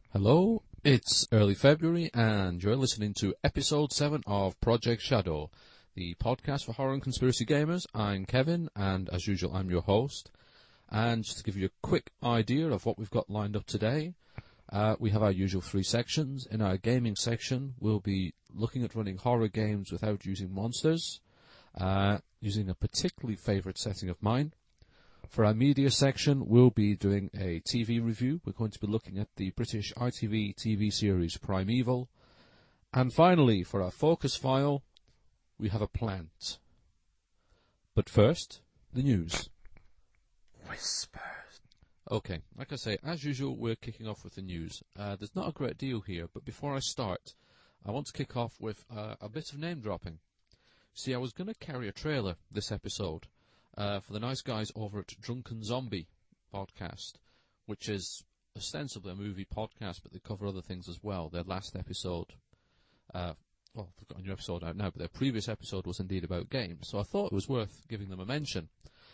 Hello, it's early February and you're listening to episode 7 of Project Shadow, the podcast for horror and conspiracy gamers. I'm Kevin and as usual I'm your host. And just to give you a quick idea of what we've got lined up today, we have our usual 3 sections. In our gaming section we'll be looking at running horror games without using monsters, using a particularly favourite setting of mine. For our media section, we'll be doing a TV review. We're going to be looking at the British ITV TV series Primeval. And finally, for our focus file, we have a plant. But first, the news. Whispers. Okay, like I say, as usual, we're kicking off with the news. There's not a great deal here, but before I start, I want to kick off with a bit of name dropping. See, I was going to carry a trailer this episode for the nice guys over at Drunken Zombie podcast, which is ostensibly a movie podcast, but they cover other things as well. Their last episode, they've got a new episode out now, but their previous episode was indeed about games, so I thought it was worth giving them a mention.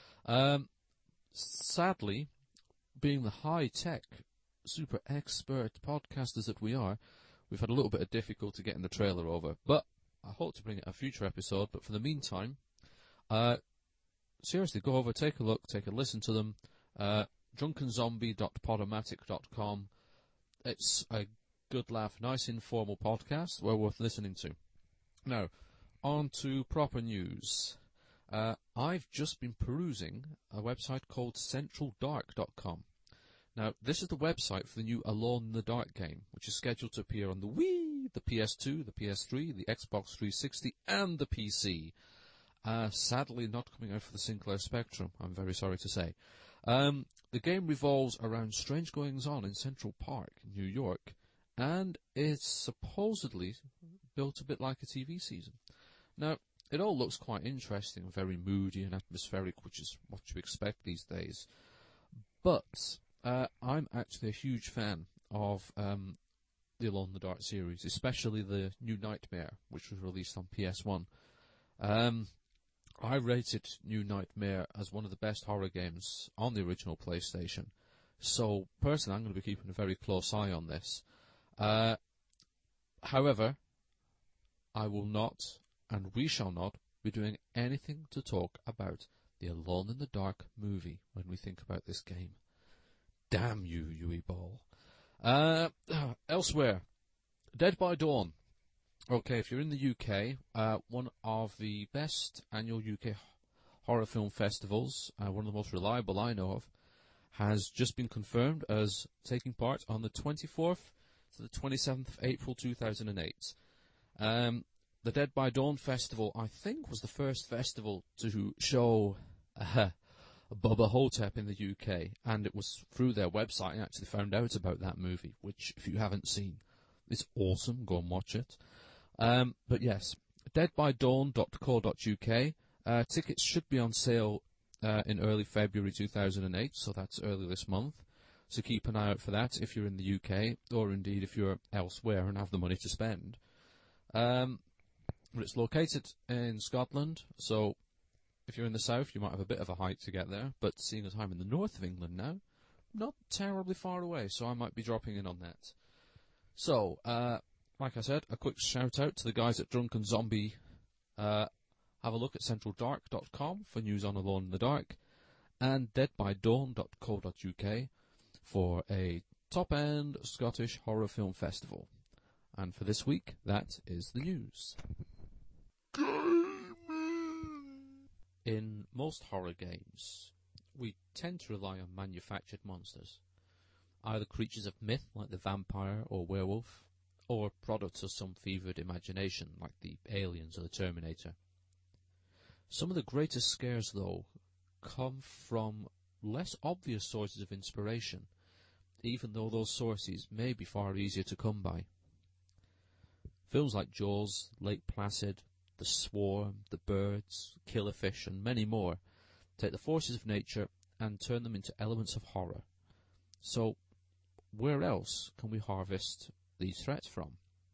Sadly, being the high-tech, super expert podcasters that we are, we've had a little bit of difficulty getting the trailer over, but I hope to bring it a future episode. But for the meantime, seriously, go over, take a look, take a listen to them. drunkenzombie.podomatic.com. It's a good laugh, nice informal podcast, well worth listening to. Now, on to proper news. I've just been perusing a website called centraldark.com. Now, this is the website for the new Alone in the Dark game, which is scheduled to appear on the Wii, the PS2, the PS3, the Xbox 360, and the PC. Sadly not coming out for the Sinclair Spectrum, I'm very sorry to say. The game revolves around strange goings-on in Central Park, New York, and it's supposedly built a bit like a TV season. Now, it all looks quite interesting, very moody and atmospheric, which is what you expect these days. But I'm actually a huge fan of the Alone in the Dark series, especially the New Nightmare, which was released on PS1. I rated New Nightmare as one of the best horror games on the original PlayStation. So, personally, I'm going to be keeping a very close eye on this. However, I will not, and we shall not, be doing anything to talk about the Alone in the Dark movie when we think about this game. Damn you, Yui Ball. Elsewhere, Dead by Dawn. Okay, if you're in the UK, one of the best annual UK horror film festivals, one of the most reliable I know of, has just been confirmed as taking part on the 24th to the 27th of April 2008. The Dead by Dawn Festival, I think, was the first festival to show Bubba Hotep in the UK, and it was through their website I actually found out about that movie, which, if you haven't seen, is awesome. Go and watch it. But yes, deadbydawn.co.uk. Tickets should be on sale in early February 2008, so that's early this month. So keep an eye out for that if you're in the UK, or indeed if you're elsewhere and have the money to spend. But it's located in Scotland, so if you're in the south, you might have a bit of a hike to get there. But seeing as I'm in the north of England now, not terribly far away, so I might be dropping in on that. So, like I said, a quick shout out to the guys at Drunken Zombie. Have a look at centraldark.com for news on Alone in the Dark, and deadbydawn.co.uk for a top-end Scottish horror film festival. And for this week, that is the news. In most horror games, we tend to rely on manufactured monsters, either creatures of myth like the vampire or werewolf, or products of some fevered imagination like the Aliens or the Terminator. Some of the greatest scares, though, come from less obvious sources of inspiration, even though those sources may be far easier to come by. Films like Jaws, Lake Placid, The Swarm, The Birds, Killerfish, and many more take the forces of nature and turn them into elements of horror. So, where else can we harvest these threats from?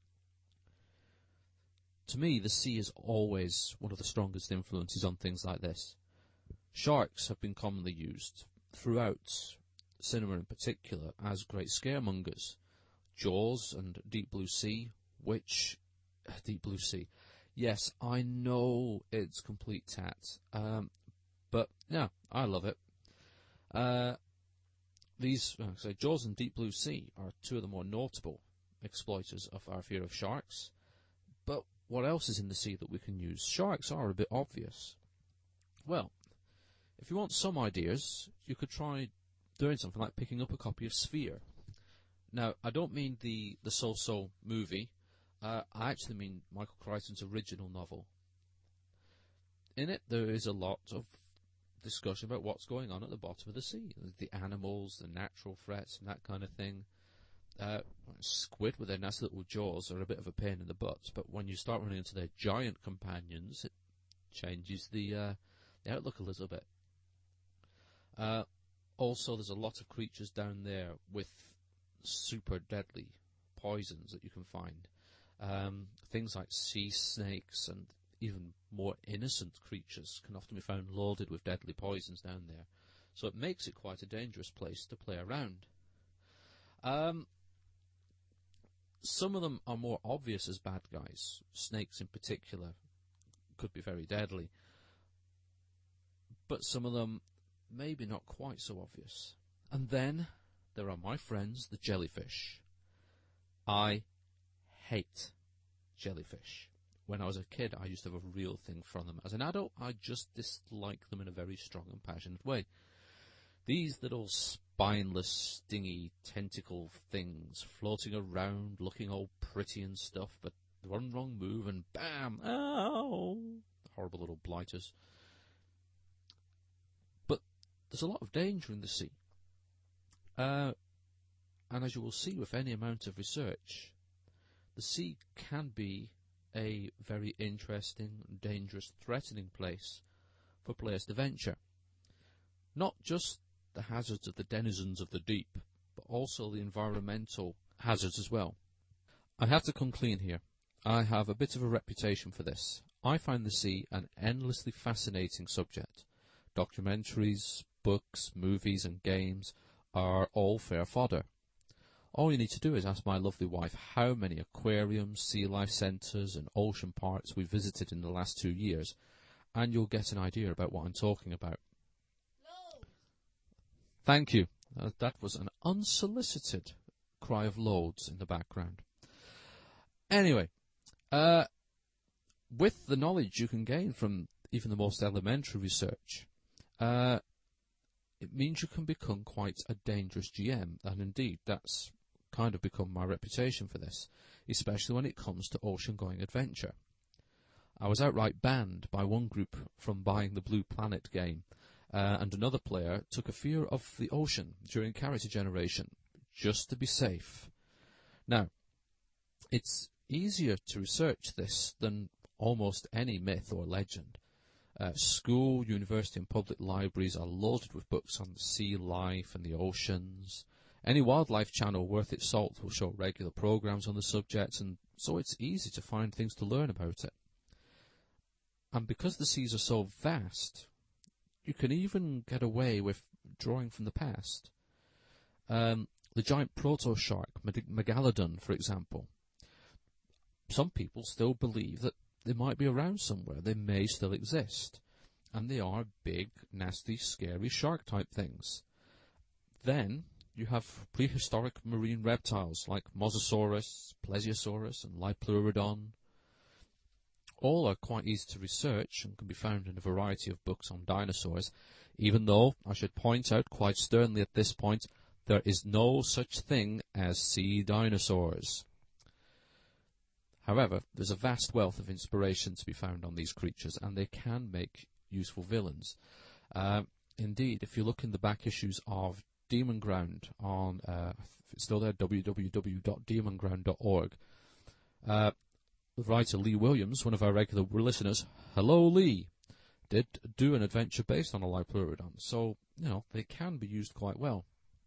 To me, the sea is always one of the strongest influences on things like this. Sharks have been commonly used throughout cinema in particular as great scaremongers. Jaws and Deep Blue Sea, which... Deep Blue Sea. Yes, I know it's complete tat, but yeah, I love it. These, Jaws and Deep Blue Sea are two of the more notable exploiters of our fear of sharks. But what else is in the sea that we can use? Sharks are a bit obvious. Well, if you want some ideas, you could try doing something like picking up a copy of Sphere. Now, I don't mean the So-So movie. I actually mean Michael Crichton's original novel. In it, there is a lot of discussion about what's going on at the bottom of the sea. The animals, the natural threats, and that kind of thing. Squid with their nasty little jaws are a bit of a pain in the butt, but when you start running into their giant companions, it changes the outlook a little bit. Also, there's a lot of creatures down there with super deadly poisons that you can find. Things like sea snakes and even more innocent creatures can often be found loaded with deadly poisons down there. So it makes it quite a dangerous place to play around. Some of them are more obvious as bad guys. Snakes in particular could be very deadly. But some of them maybe not quite so obvious. And then there are my friends, the jellyfish. I hate jellyfish. When I was a kid, I used to have a real thing for them. As an adult, I just dislike them in a very strong and passionate way. These little spineless, stingy, tentacle things floating around, looking all pretty and stuff, but one wrong move and bam! Ow! Horrible little blighters. But there's a lot of danger in the sea. And as you will see with any amount of research, the sea can be a very interesting, dangerous, threatening place for players to venture. Not just the hazards of the denizens of the deep, but also the environmental hazards as well. I have to come clean here. I have a bit of a reputation for this. I find the sea an endlessly fascinating subject. Documentaries, books, movies and games are all fair fodder. All you need to do is ask my lovely wife how many aquariums, sea life centres and ocean parks we visited in the last 2 years, and you'll get an idea about what I'm talking about. Loads. Thank you. That was an unsolicited cry of loads in the background. Anyway, with the knowledge you can gain from even the most elementary research, it means you can become quite a dangerous GM, and indeed that's kind of become my reputation for this, especially when it comes to ocean-going adventure. I was outright banned by one group from buying the Blue Planet game, and another player took a fear of the ocean during character generation, just to be safe. Now, it's easier to research this than almost any myth or legend. School, university and public libraries are loaded with books on sea life and the oceans. Any wildlife channel worth its salt will show regular programs on the subject, and so it's easy to find things to learn about it. And because the seas are so vast, you can even get away with drawing from the past. The giant proto-shark, Megalodon, for example. Some people still believe that they might be around somewhere. They may still exist. And they are big, nasty, scary shark-type things. Then you have prehistoric marine reptiles like Mosasaurus, Plesiosaurus, and Liopleurodon. All are quite easy to research and can be found in a variety of books on dinosaurs, even though, I should point out quite sternly at this point, there is no such thing as sea dinosaurs. However, there's a vast wealth of inspiration to be found on these creatures, and they can make useful villains. Indeed, if you look in the back issues of Demon Ground on, it's still there, www.demonground.org, the writer Lee Williams, one of our regular listeners, hello Lee, did do an adventure based on a Liopleurodon, so, they can be used quite well.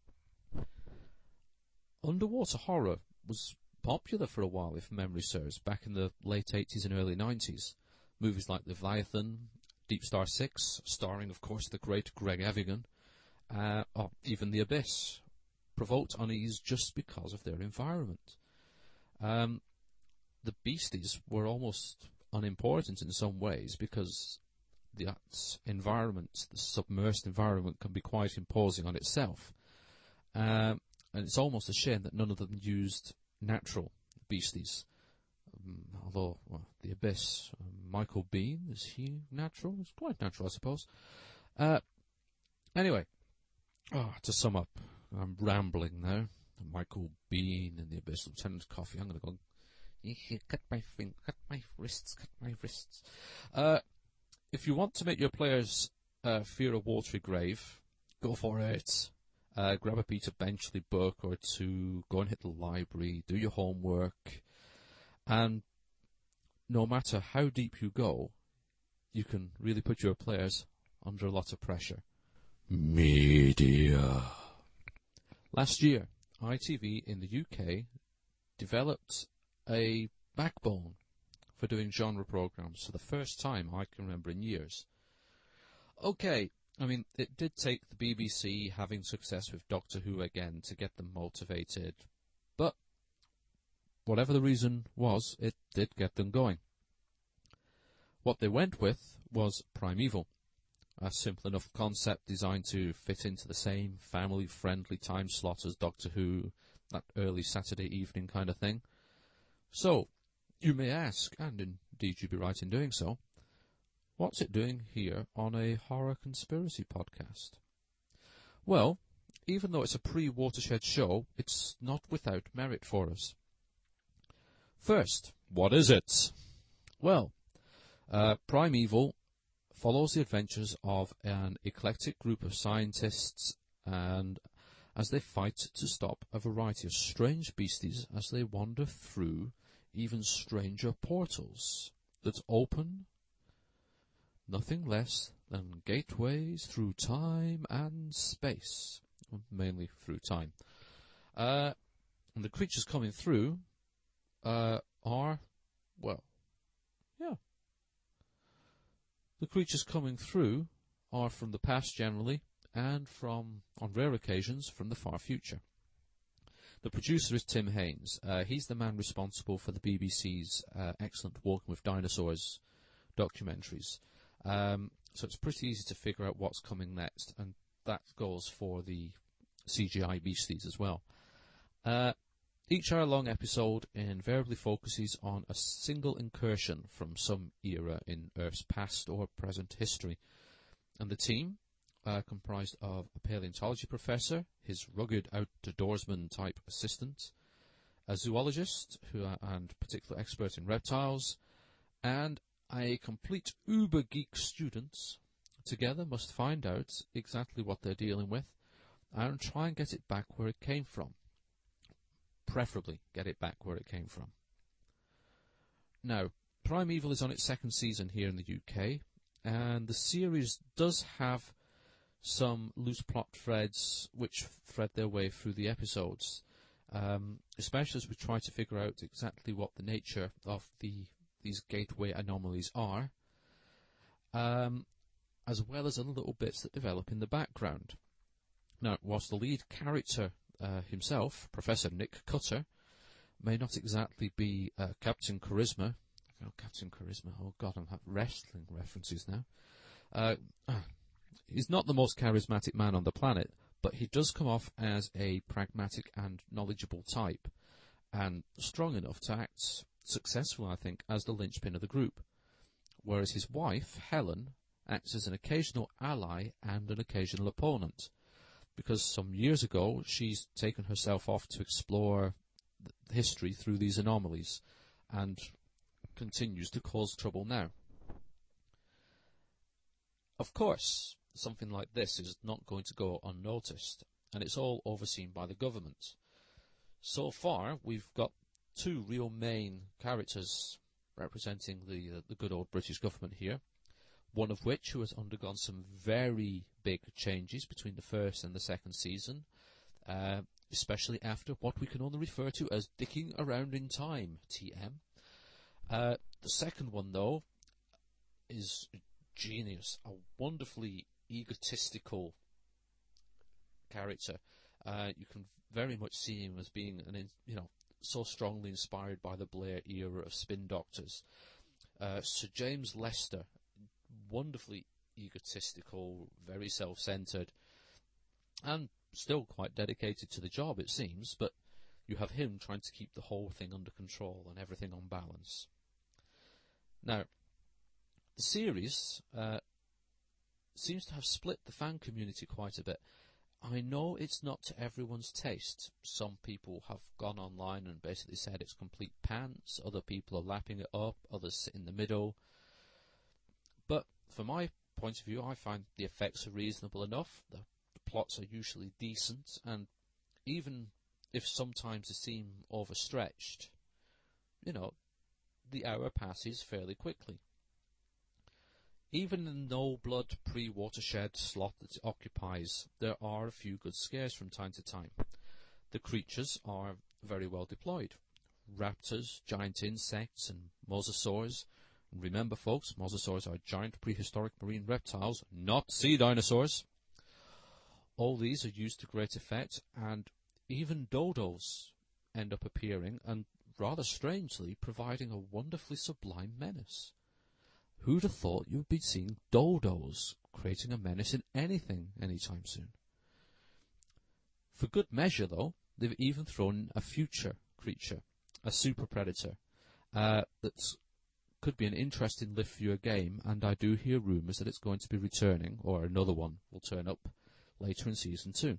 Underwater horror was popular for a while, if memory serves, back in the late 80s and early 90s. Movies like Leviathan, Deep Star 6, starring, of course, the great Greg Evigan, or even The Abyss, provoked unease just because of their environment. The beasties were almost unimportant in some ways because that environment, the submersed environment, can be quite imposing on itself. And it's almost a shame that none of them used natural beasties. Although, the Abyss, Michael Biehn, is he natural? He's quite natural, I suppose. Anyway, to sum up, I'm rambling now. Michael Biehn and the Abyss, Lieutenant Coffee. I'm going to go, cut my wrists. If you want to make your players fear a watery grave, go for it. Grab a Peter Benchley book or two, go and hit the library, do your homework, and no matter how deep you go, you can really put your players under a lot of pressure. Media. Last year, ITV in the UK developed a backbone for doing genre programs for the first time I can remember in years. Okay, I mean, it did take the BBC having success with Doctor Who again to get them motivated, but whatever the reason was, it did get them going. What they went with was Primeval, a simple enough concept designed to fit into the same family-friendly time slot as Doctor Who, that early Saturday evening kind of thing. So, you may ask, and indeed you'd be right in doing so, what's it doing here on a horror conspiracy podcast? Well, even though it's a pre-Watershed show, it's not without merit for us. First, what is it? Well, Primeval follows the adventures of an eclectic group of scientists and as they fight to stop a variety of strange beasties as they wander through even stranger portals that open nothing less than gateways through time and space, mainly through time. And the creatures coming through are, well, yeah. The creatures coming through are from the past generally, and from, on rare occasions, from the far future. The producer is Tim Haynes. He's the man responsible for the BBC's excellent Walking with Dinosaurs documentaries. So it's pretty easy to figure out what's coming next, and that goes for the CGI beasties as well. Each hour-long episode invariably focuses on a single incursion from some era in Earth's past or present history. And the team, comprised of a paleontology professor, his rugged outdoorsman-type assistant, a zoologist and particular expert in reptiles, and a complete uber-geek student, together must find out exactly what they're dealing with and try and get it back where it came from. Preferably get it back where it came from. Now, Primeval is on its second season here in the UK, and the series does have some loose plot threads which thread their way through the episodes, especially as we try to figure out exactly what the nature of these gateway anomalies are, as well as other little bits that develop in the background. Now, whilst the lead character himself, Professor Nick Cutter, may not exactly be Captain Charisma. Oh, Captain Charisma. Oh, God, I'm having wrestling references now. He's not the most charismatic man on the planet, but he does come off as a pragmatic and knowledgeable type, and strong enough to act successful, I think, as the linchpin of the group. Whereas his wife, Helen, acts as an occasional ally and an occasional opponent, because some years ago she's taken herself off to explore history through these anomalies and continues to cause trouble now. Of course, something like this is not going to go unnoticed, and it's all overseen by the government. So far, we've got two real main characters representing the good old British government here, one of which who has undergone some very big changes between the first and the second season, especially after what we can only refer to as dicking around in time, TM. The second one, though, is genius, a wonderfully egotistical character. You can very much see him as being so strongly inspired by the Blair era of spin doctors. Sir James Lester, wonderfully egotistical, very self-centred, and still quite dedicated to the job, it seems, but you have him trying to keep the whole thing under control and everything on balance. Now, the series seems to have split the fan community quite a bit. I know it's not to everyone's taste. Some people have gone online and basically said it's complete pants. Other people are lapping it up. Others sit in the middle. But from my point of view, I find the effects are reasonable enough. The plots are usually decent, and even if sometimes they seem overstretched, the hour passes fairly quickly. Even in the no-blood pre-watershed slot that it occupies, there are a few good scares from time to time. The creatures are very well deployed. Raptors, giant insects, and mosasaurs. And remember, folks, mosasaurs are giant prehistoric marine reptiles, not sea dinosaurs. All these are used to great effect, and even dodos end up appearing and, rather strangely, providing a wonderfully sublime menace. Who'd have thought you'd be seeing dodos creating a menace in anything anytime soon? For good measure, though, they've even thrown in a future creature, a super predator, that could be an interesting lift for your game, and I do hear rumours that it's going to be returning, or another one will turn up later in Season 2.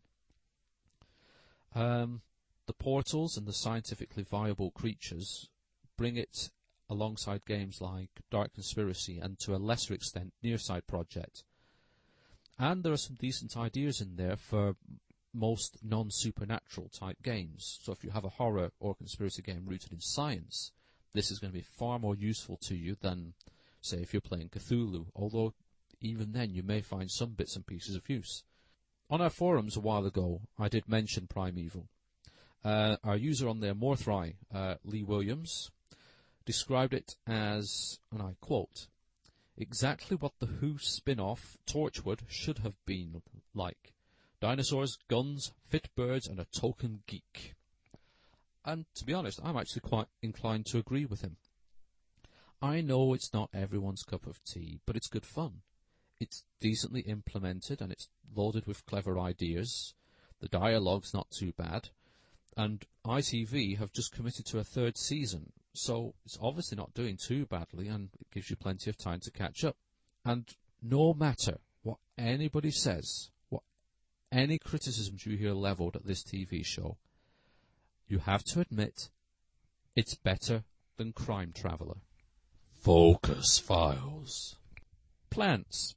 The portals and the scientifically viable creatures bring it alongside games like Dark Conspiracy and, to a lesser extent, Nearside Project. And there are some decent ideas in there for most non-supernatural type games. So if you have a horror or conspiracy game rooted in science, this is going to be far more useful to you than, say, if you're playing Cthulhu, although even then you may find some bits and pieces of use. On our forums a while ago, I did mention Primeval. Our user on there, Morthry, Lee Williams, described it as, and I quote, exactly what the Who spin-off Torchwood should have been like. Dinosaurs, guns, fit birds, and a token geek. And to be honest, I'm actually quite inclined to agree with him. I know it's not everyone's cup of tea, but it's good fun. It's decently implemented, and it's loaded with clever ideas. The dialogue's not too bad. And ITV have just committed to a third season, so it's obviously not doing too badly, and it gives you plenty of time to catch up. And no matter what anybody says, what any criticisms you hear levelled at this TV show, you have to admit it's better than Crime Traveller. Focus Files. Plants.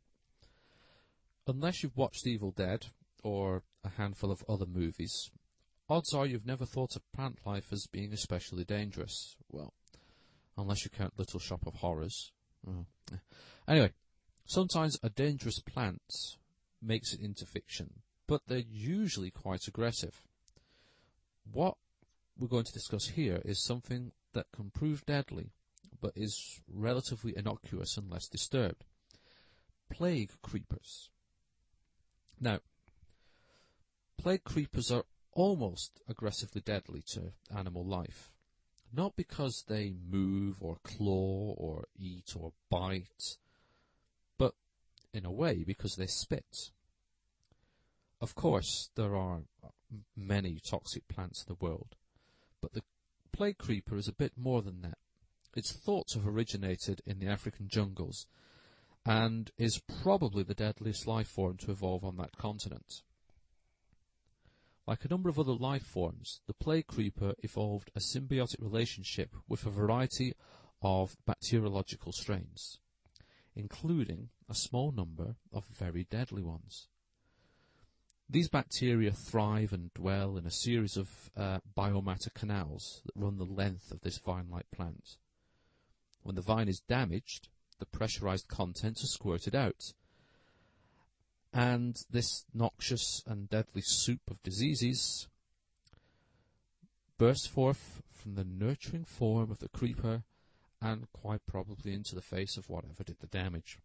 Unless you've watched Evil Dead or a handful of other movies, odds are you've never thought of plant life as being especially dangerous. Well, unless you count Little Shop of Horrors. Anyway, sometimes a dangerous plant makes it into fiction, but they're usually quite aggressive. What we're going to discuss here is something that can prove deadly, but is relatively innocuous and less disturbed. Plague creepers. Now, plague creepers are almost aggressively deadly to animal life. Not because they move or claw or eat or bite, but in a way because they spit. Of course, there are many toxic plants in the world, but the plague creeper is a bit more than that. It's thought to have originated in the African jungles and is probably the deadliest life form to evolve on that continent. Like a number of other life forms, the plague creeper evolved a symbiotic relationship with a variety of bacteriological strains, including a small number of very deadly ones. These bacteria thrive and dwell in a series of biomatter canals that run the length of this vine-like plant. When the vine is damaged, the pressurized contents are squirted out, and this noxious and deadly soup of diseases bursts forth from the nurturing form of the creeper and quite probably into the face of whatever did the damage.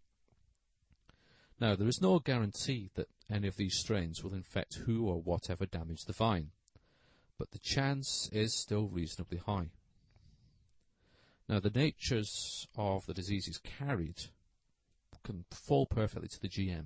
Now, there is no guarantee that any of these strains will infect who or whatever damaged the vine. but the chance is still reasonably high. Now, the natures of the diseases carried can fall perfectly to the GM.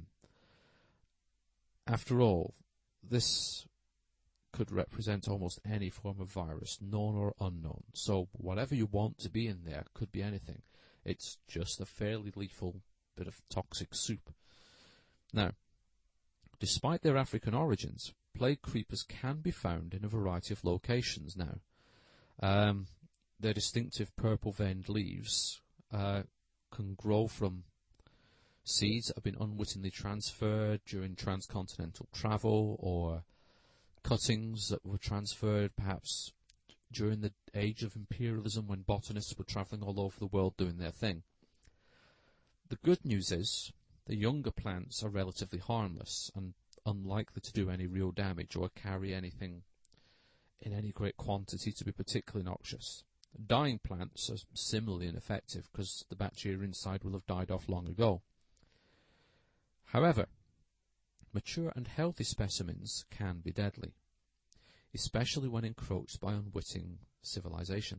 After all, this could represent almost any form of virus, known or unknown. So whatever you want to be in there could be anything. It's just a fairly lethal bit of toxic soup. Now, despite their African origins, plague creepers can be found in a variety of locations now. Their distinctive purple-veined leaves can grow from seeds that have been unwittingly transferred during transcontinental travel, or cuttings that were transferred perhaps during the age of imperialism when botanists were travelling all over the world doing their thing. The good news is the younger plants are relatively harmless and unlikely to do any real damage or carry anything in any great quantity to be particularly noxious. Dying plants are similarly ineffective because the bacteria inside will have died off long ago. However, mature and healthy specimens can be deadly, especially when encroached by unwitting civilization.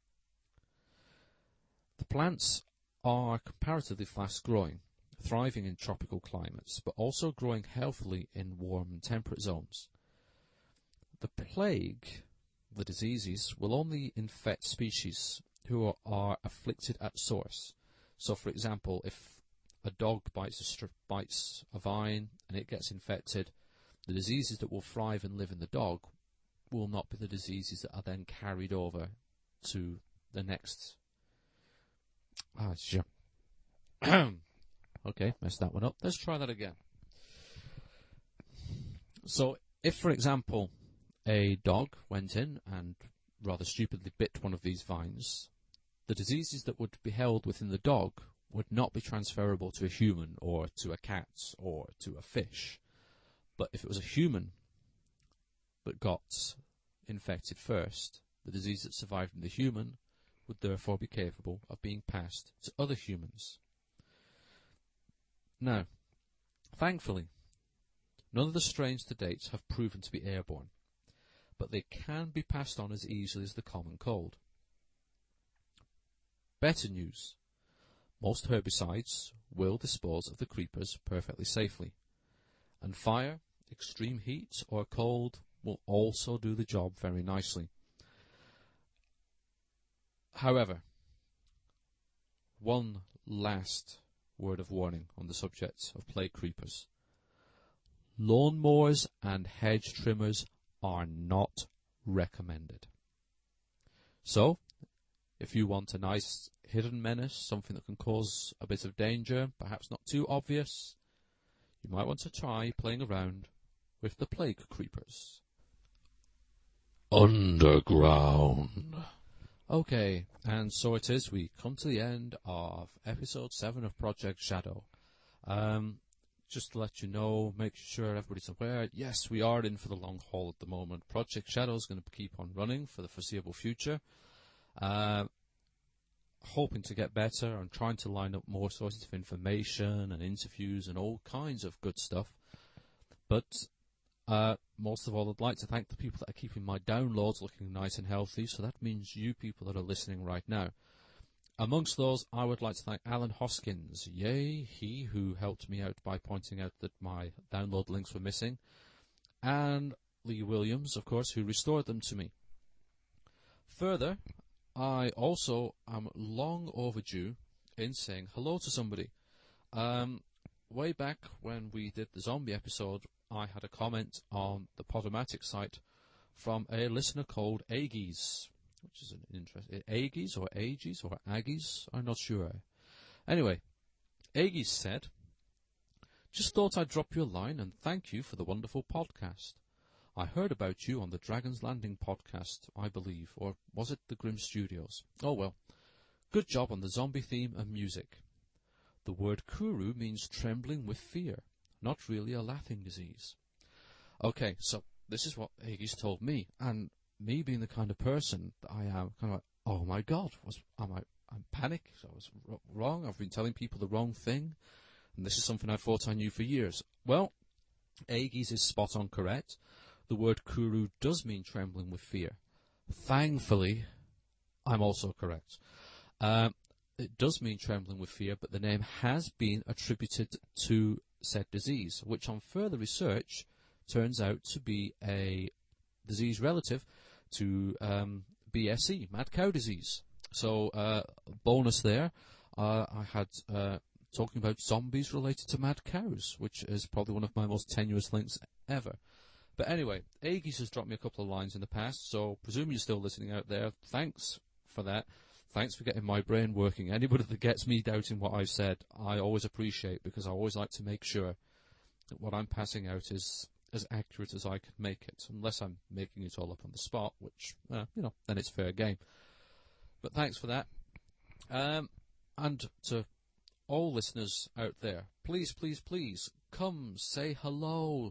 The plants are comparatively fast-growing, thriving in tropical climates, but also growing healthily in warm and temperate zones. The plague, the diseases, will only infect species who are afflicted at source. So, for example, if a dog bites a vine and it gets infected, the diseases that will thrive and live in the dog will not be the diseases that are then carried over to the next. Sure. Okay, messed that one up. Let's try that again. So, if, for example, a dog went in and rather stupidly bit one of these vines, the diseases that would be held within the dog would not be transferable to a human or to a cat or to a fish. But if it was a human that got infected first, the disease that survived in the human would therefore be capable of being passed to other humans. Now, thankfully, none of the strains to date have proven to be airborne, but they can be passed on as easily as the common cold. Better news: most herbicides will dispose of the creepers perfectly safely, and fire, extreme heat, or cold will also do the job very nicely. However, one last word of warning on the subject of plague creepers. Lawnmowers and hedge trimmers are not recommended. So, if you want a nice hidden menace, something that can cause a bit of danger, perhaps not too obvious, you might want to try playing around with the plague creepers. Underground. Okay, and so it is, we come to the end of episode 7 of Project Shadow. Just to let you know, make sure everybody's aware, yes, we are in for the long haul at the moment. Project Shadow is going to keep on running for the foreseeable future. Hoping to get better and trying to line up more sources of information and interviews and all kinds of good stuff. But most of all, I'd like to thank the people that are keeping my downloads looking nice and healthy. So that means you people that are listening right now. Amongst those, I would like to thank Alan Hoskins. Yay, he who helped me out by pointing out that my download links were missing. And Lee Williams, of course, who restored them to me. Further, I also am long overdue in saying hello to somebody. Way back when we did the zombie episode, I had a comment on the Podomatic site from a listener called Aggies, which is an interesting... Aggies or Aggies or Aggies? I'm not sure. Anyway, Aggies said, "Just thought I'd drop you a line and thank you for the wonderful podcast. I heard about you on the Dragon's Landing podcast, I believe, or was it the Grimm Studios? Oh well. Good job on the zombie theme and music. The word kuru means trembling with fear, not really a laughing disease." Okay, so this is what Aggies told me, and me being the kind of person that I am, kind of like, oh my god, I'm panicked, I was wrong, I've been telling people the wrong thing, and this is something I thought I knew for years. Well, Aggies is spot on correct. the word Kuru does mean trembling with fear. Thankfully, I'm also correct. It does mean trembling with fear, but the name has been attributed to said disease, which on further research turns out to be a disease relative to BSE, mad cow disease. So, bonus there. I had talking about zombies related to mad cows, which is probably one of my most tenuous links ever. But anyway, Aegis has dropped me a couple of lines in the past, so presume you're still listening out there. Thanks for that. Thanks for getting my brain working. Anybody that gets me doubting what I've said, I always appreciate, because I always like to make sure that what I'm passing out is as accurate as I can make it, unless I'm making it all up on the spot, which, then it's fair game. But thanks for that. And to all listeners out there, please, please, please, come say hello.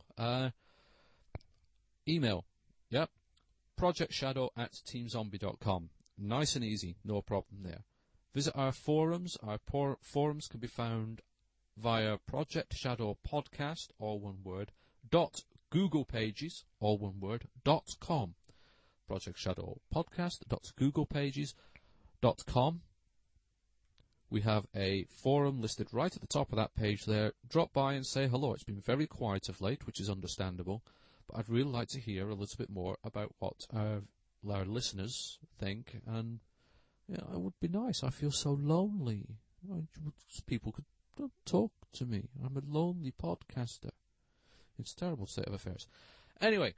Email, yep, projectshadow@teamzombie.com. Nice and easy, no problem there. Visit our forums. Our forums can be found via Project Shadow Podcast, all one word, .googlepages, all one word, .com. Project Shadow Podcast, .googlepages.com. We have a forum listed right at the top of that page there. Drop by and say hello. It's been very quiet of late, which is understandable, but I'd really like to hear a little bit more about what our listeners think, and it would be nice. I feel so lonely. People could talk to me. I'm a lonely podcaster. It's a terrible state of affairs. Anyway,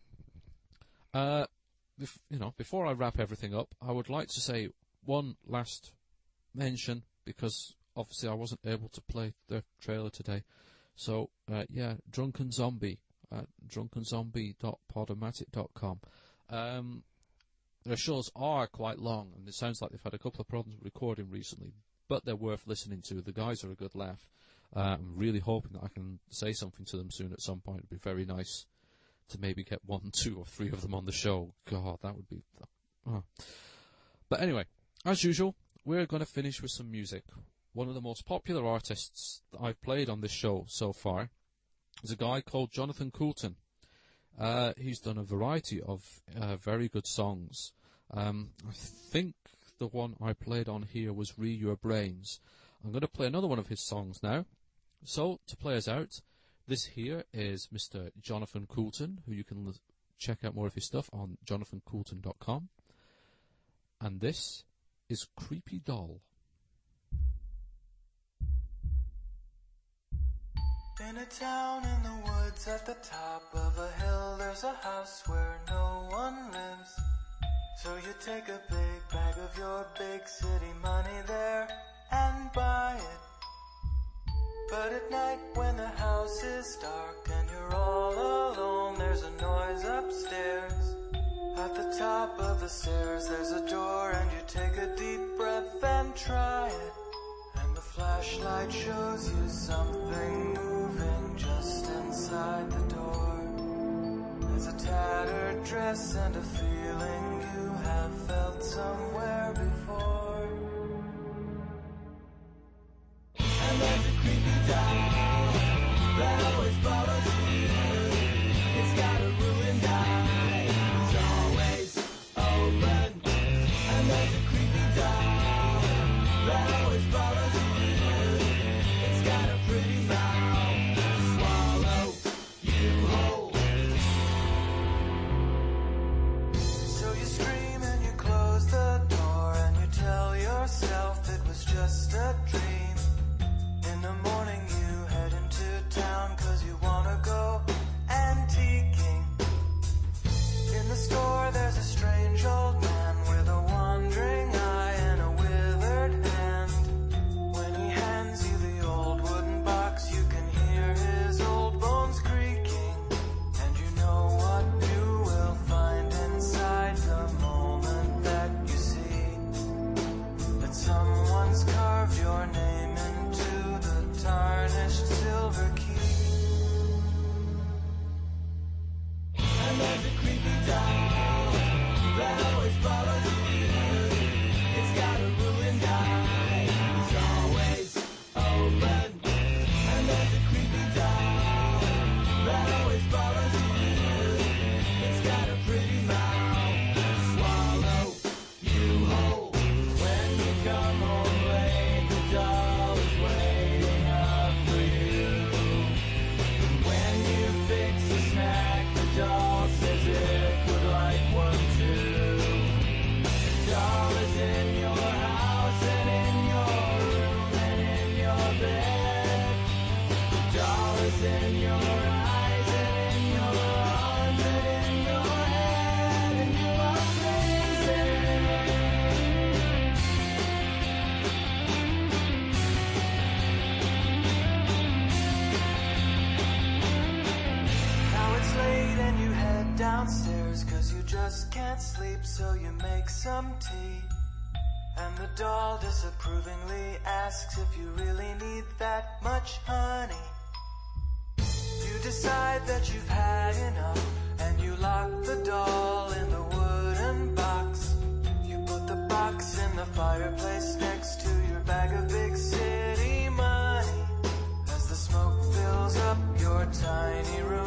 before I wrap everything up, I would like to say one last mention, because obviously I wasn't able to play the trailer today. So, Drunken Zombie at drunkenzombie.podomatic.com. Their shows are quite long, and it sounds like they've had a couple of problems with recording recently, but they're worth listening to. The guys are a good laugh. I'm really hoping that I can say something to them soon at some point. It'd be very nice to maybe get 1, 2, or 3 of them on the show. God, that would be... Oh. But anyway, as usual, we're going to finish with some music. One of the most popular artists that I've played on this show so far is a guy called Jonathan Coulton. He's done a variety of very good songs. I think the one I played on here was Re Your Brains. I'm going to play another one of his songs now. So, to play us out, this here is Mr. Jonathan Coulton, who you can check out more of his stuff on jonathancoulton.com. And this is Creepy Doll. In a town in the woods at the top of a hill, there's a house where no one lives. So you take a big bag of your big city money there and buy it. But at night when the house is dark and you're all alone, there's a noise upstairs. At the top of the stairs there's a door, and you take a deep breath and try it. And the flashlight shows you something moving just inside the door. There's a tattered dress and a feeling you have felt somewhere before. And there's a creepy doll that always follows you. It's got a ruined eye, it's always open. And there's a creepy doll that always follows you. It's got a pretty mouth to swallow you whole. So you scream and you close the door, and you tell yourself it was just a dream. In the morning you head into town 'cause you wanna go antiquing. In the store there's a strange old man with a wandering eye and a withered hand. just can't sleep, so you make some tea. And the doll disapprovingly asks if you really need that much honey. You decide that you've had enough, and you lock the doll in the wooden box. You put the box in the fireplace next to your bag of big city money. As the smoke fills up your tiny room,